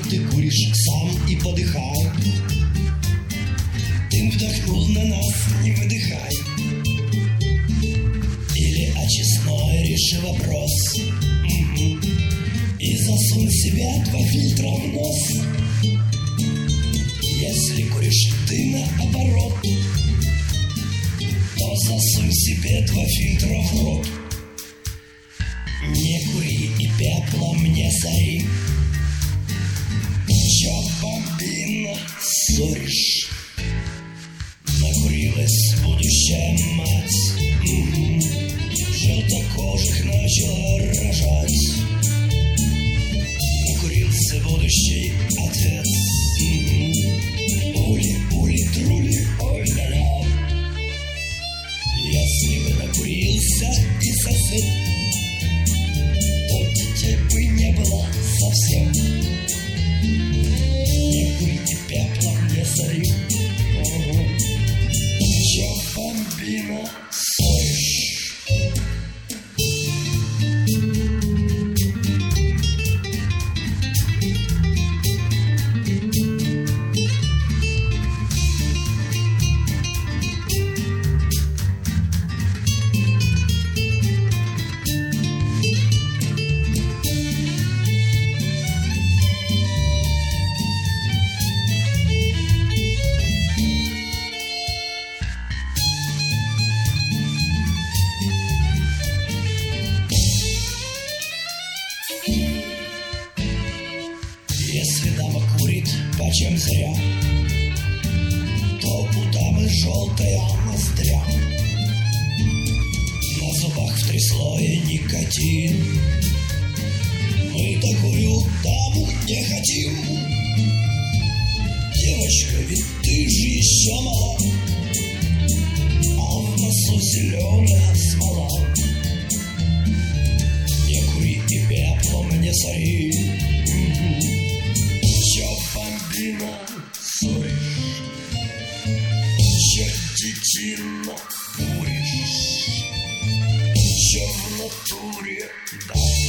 ты куришь сам и подыхай. Дым вдохнул, на нас не выдыхай. Или очистной реши вопрос. И засунь себе 2 фильтра в нос. Если куришь ты наоборот, то засунь себе 2 фильтра в рот. Не кури и пеплом не сори. Чё, бомбина, ссоришь? Накурилась будущая мать. Желтокожих начала рожать. Накурился будущий отец. Ули-ули-трули, ой-ля-ля. Если бы накурился и сосед, то детей бы не было совсем. Не курите пеплом, не сори. Чё, бомбина, ссоришь? Если дама курит почем зря, то у дамы желтая ноздря. На зубах в 3 слоя никотин. Мы такую даму не хотим. Девочка, ведь ты же еще мала, а в носу зеленая смола. Не кури и пеплом не сори. Бомбина, ссоришь? Чё, детина, куришь? Чё в натуре, да?